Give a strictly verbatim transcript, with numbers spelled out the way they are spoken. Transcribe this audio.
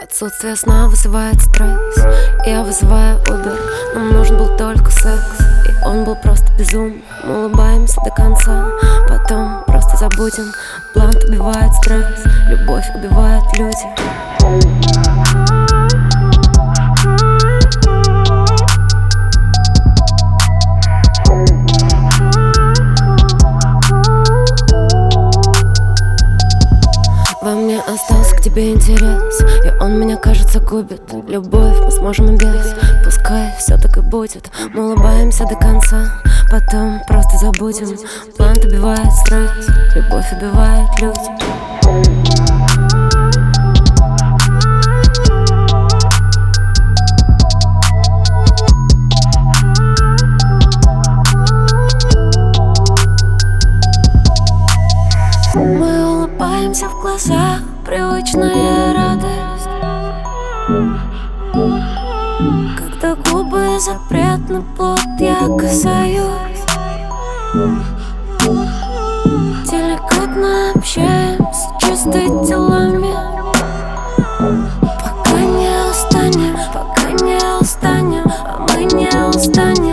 Отсутствие сна вызывает стресс. Я вызываю Uber. Нам нужен был только секс, и он был просто безумный. Мы улыбаемся до конца, потом просто забудем. Блант убивает стресс, любовь убивает люди. Во мне остался к тебе интерес, и он меня, кажется, губит. Любовь мы сможем и без, пускай все так и будет. Мы улыбаемся до конца, потом просто забудем. Плант убивает стресс, любовь убивает люди. Мы улыбаемся в глаза, привычная радость. Когда губы запретный плод, я касаюсь. Деликатно общаемся, чистыми телами. Пока не устанем, пока не устанем, а мы не устанем.